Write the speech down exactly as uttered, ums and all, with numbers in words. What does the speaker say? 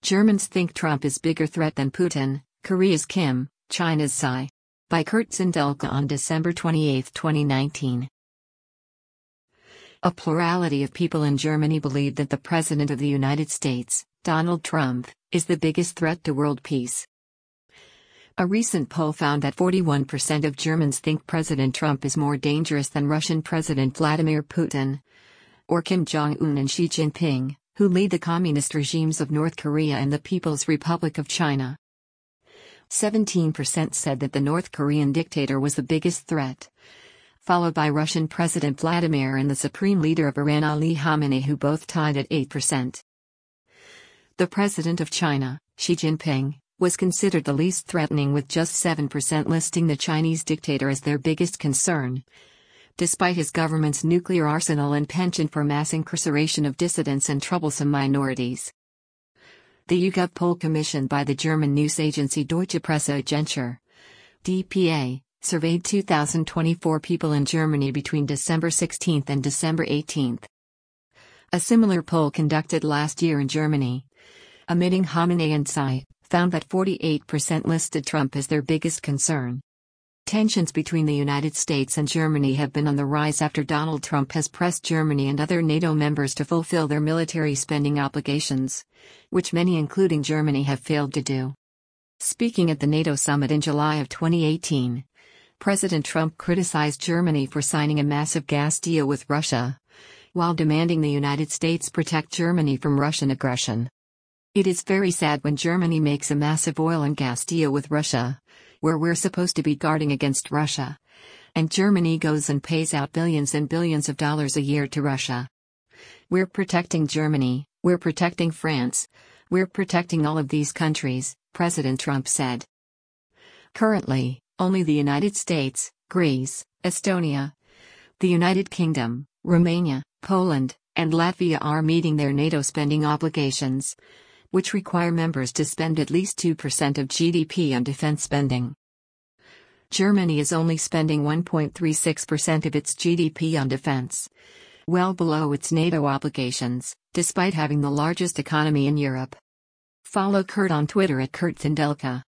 Germans think Trump is bigger threat than Putin, Korea's Kim, China's Xi. By Kurt Zindelka on December twenty-eighth, twenty nineteen. A plurality of people in Germany believe that the President of the United States, Donald Trump, is the biggest threat to world peace. A recent poll found that forty-one percent of Germans think President Trump is more dangerous than Russian President Vladimir Putin or Kim Jong-un and Xi Jinping, who lead the communist regimes of North Korea and the People's Republic of China. seventeen percent said that the North Korean dictator was the biggest threat, followed by Russian President Vladimir and the Supreme Leader of Iran Ali Khamenei, who both tied at eight percent. The President of China, Xi Jinping, was considered the least threatening, with just seven percent listing the Chinese dictator as their biggest concern, despite his government's nuclear arsenal and penchant for mass incarceration of dissidents and troublesome minorities. The YouGov poll commissioned by the German news agency Deutsche Presseagentur (D P A) surveyed two thousand twenty-four people in Germany between December sixteenth and December eighteenth. A similar poll conducted last year in Germany, omitting Khamenei and Xi, found that forty-eight percent listed Trump as their biggest concern. Tensions between the United States and Germany have been on the rise after Donald Trump has pressed Germany and other NATO members to fulfill their military spending obligations, which many, including Germany, have failed to do. Speaking at the NATO summit in July of twenty eighteen, President Trump criticized Germany for signing a massive gas deal with Russia, while demanding the United States protect Germany from Russian aggression. "It is very sad when Germany makes a massive oil and gas deal with Russia, where we're supposed to be guarding against Russia, and Germany goes and pays out billions and billions of dollars a year to Russia. We're protecting Germany, we're protecting France, we're protecting all of these countries," President Trump said. Currently, only the United States, Greece, Estonia, the United Kingdom, Romania, Poland, and Latvia are meeting their NATO spending obligations, which require members to spend at least two percent of G D P on defense spending. Germany is only spending one point three six percent of its G D P on defense, well below its NATO obligations, despite having the largest economy in Europe. Follow Kurt on Twitter at Kurt Zindelka.